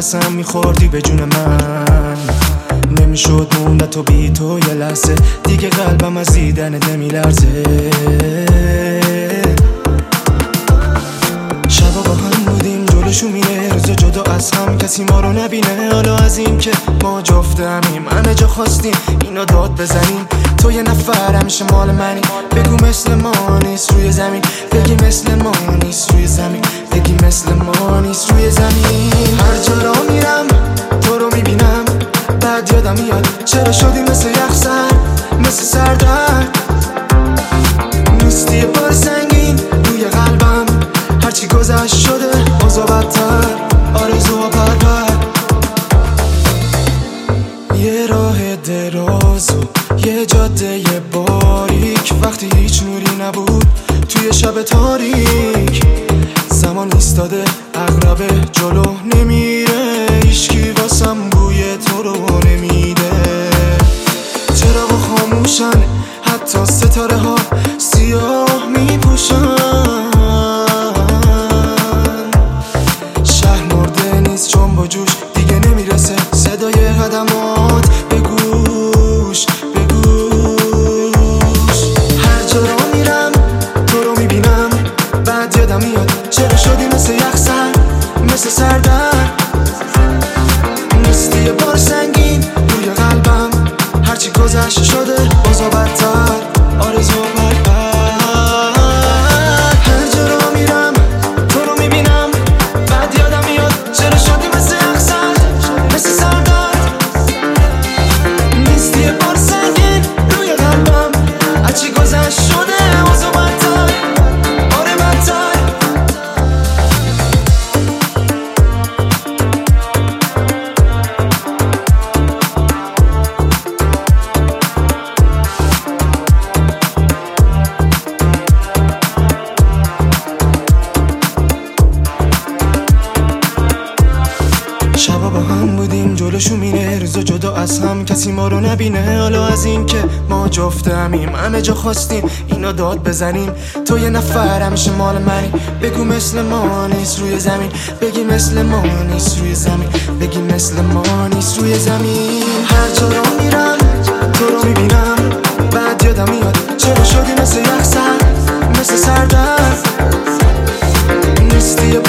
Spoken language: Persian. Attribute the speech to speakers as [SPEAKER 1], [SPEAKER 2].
[SPEAKER 1] قسم میخوردی به جون من، نمیشد موند تو بی تو یه لحظه دیگه، قلبم از دیدنت نمیلرزه. شبا با هم بودیم جلوشو میره، روزا جدا از هم کسی ما رو نبینه. حالا از این که ما جفتمیم همه جا خواستیم اینو داد بزنیم، تو یه نفر همیشه مال منی. بگو مثل ما نیست روی زمین، بگی مثل ما نیست روی زمین، بگی مثل ما نیست روی زمین. هر جا را میرم تو رو میبینم، بعد یادم میاد چرا شدی مثل یخسر، مثل سردرد. نیستی یه بار سنگین روی قلبم، هرچی گذشت شده اوضاع بدتر، آرزوها پرپر. یه راه دراز و یه جاده باریک، وقتی هیچ نوری نبود توی شب تاریک. زمان ایستاده عقربه جلو نمیره، هیچکی واسم بوی تو رو نمیده. چراغ خاموشن حتی ستاره ها سیاه میپوشن، شهر مرده نیست چون با جوش دیگه نمیرسه صدای قدمات به گوش به گوش. هر جا را میرم تو رو میبینم، بعد یادم میاد چرا شدی مثل یخسر، مثل سردرد. نیستی یه بار سنگین روی قلبم، هرچی گذشت شده اوضاع بدتر، آرزو پرپر. هر جا را میرم تو رو میبینم، بعد یادم میاد چرا شدی مثل یخسر، مثل سردرد. نیستی یه بار سنگین روی قلبم، هرچی گذشت شده اوضاع بدتر، آره بدتر. شبا با هم بودیم جلوشو میره، روزا جدا از هم کسی ما رو نبینه. حالا از این که ما جفتمیم همه جا خواستیم اینو داد بزنیم، تو یه نفر همیشه مال منی. بگو مثل ما نیست روی زمین، بگی مثل ما نیست روی زمین، بگی مثل ما نیست روی زمین. هر جا رو میرم تو رو میبینم، بعد یادم میاد چرا شدی مثل یخسر، مثل سردرد. نیستی